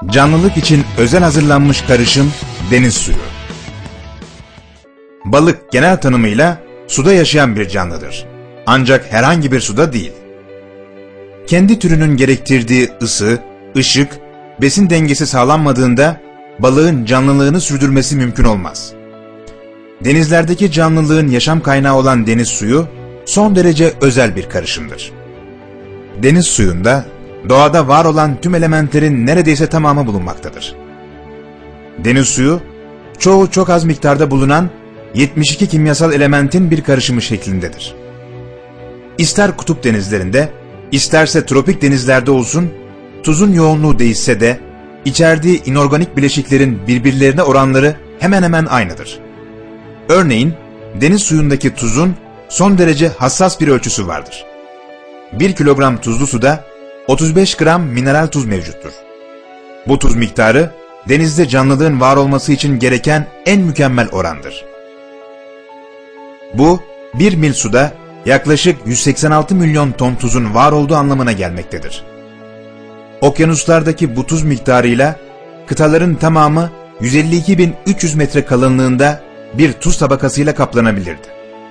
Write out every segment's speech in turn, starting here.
Canlılık için özel hazırlanmış karışım deniz suyu. Balık genel tanımıyla suda yaşayan bir canlıdır. Ancak herhangi bir suda değil. Kendi türünün gerektirdiği ısı, ışık, besin dengesi sağlanmadığında balığın canlılığını sürdürmesi mümkün olmaz. Denizlerdeki canlılığın yaşam kaynağı olan deniz suyu son derece özel bir karışımdır. Deniz suyunda doğada var olan tüm elementlerin neredeyse tamamı bulunmaktadır. Deniz suyu, çoğu çok az miktarda bulunan 72 kimyasal elementin bir karışımı şeklindedir. İster kutup denizlerinde, isterse tropik denizlerde olsun, tuzun yoğunluğu değişse de, içerdiği inorganik bileşiklerin birbirlerine oranları hemen hemen aynıdır. Örneğin, deniz suyundaki tuzun son derece hassas bir ölçüsü vardır. 1 kilogram tuzlu suda 35 gram mineral tuz mevcuttur. Bu tuz miktarı, denizde canlılığın var olması için gereken en mükemmel orandır. Bu, 1 mil suda yaklaşık 186 milyon ton tuzun var olduğu anlamına gelmektedir. Okyanuslardaki bu tuz miktarıyla, kıtaların tamamı 152.300 metre kalınlığında bir tuz tabakasıyla kaplanabilirdi.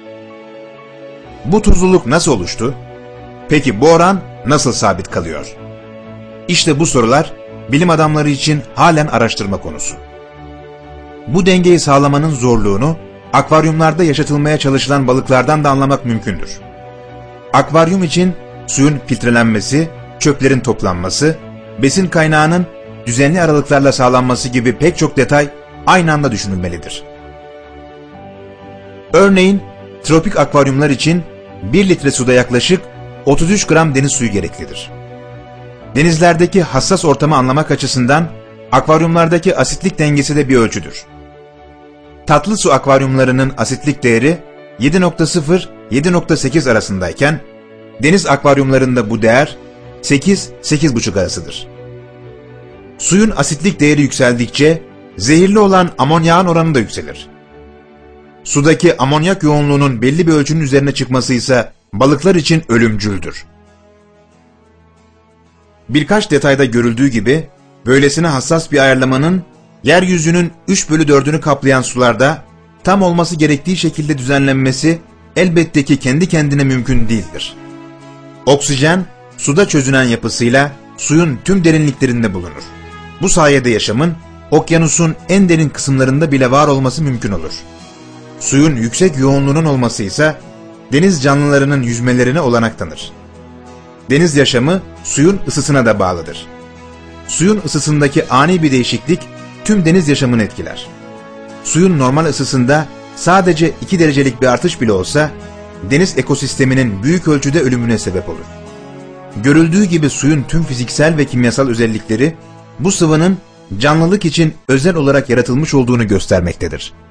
Bu tuzluluk nasıl oluştu? Peki bu oran nasıl sabit kalıyor? İşte bu sorular bilim adamları için halen araştırma konusu. Bu dengeyi sağlamanın zorluğunu akvaryumlarda yaşatılmaya çalışılan balıklardan da anlamak mümkündür. Akvaryum için suyun filtrelenmesi, çöplerin toplanması, besin kaynağının düzenli aralıklarla sağlanması gibi pek çok detay aynı anda düşünülmelidir. Örneğin tropik akvaryumlar için 1 litre suda yaklaşık 33 gram deniz suyu gereklidir. Denizlerdeki hassas ortamı anlamak açısından akvaryumlardaki asitlik dengesi de bir ölçüdür. Tatlı su akvaryumlarının asitlik değeri 7.0-7.8 arasındayken, deniz akvaryumlarında bu değer 8-8,5 arasıdır. Suyun asitlik değeri yükseldikçe zehirli olan amonyağın oranı da yükselir. Sudaki amonyak yoğunluğunun belli bir ölçünün üzerine çıkması ise balıklar için ölümcüldür. Birkaç detayda görüldüğü gibi, böylesine hassas bir ayarlamanın yeryüzünün 3/4'ünü kaplayan sularda tam olması gerektiği şekilde düzenlenmesi elbette ki kendi kendine mümkün değildir. Oksijen, suda çözünen yapısıyla suyun tüm derinliklerinde bulunur. Bu sayede yaşamın okyanusun en derin kısımlarında bile var olması mümkün olur. Suyun yüksek yoğunluğunun olması ise deniz canlılarının yüzmelerine olanak tanır. Deniz yaşamı suyun ısısına da bağlıdır. Suyun ısısındaki ani bir değişiklik tüm deniz yaşamını etkiler. Suyun normal ısısında sadece 2 derecelik bir artış bile olsa deniz ekosisteminin büyük ölçüde ölümüne sebep olur. Görüldüğü gibi suyun tüm fiziksel ve kimyasal özellikleri bu sıvının canlılık için özel olarak yaratılmış olduğunu göstermektedir.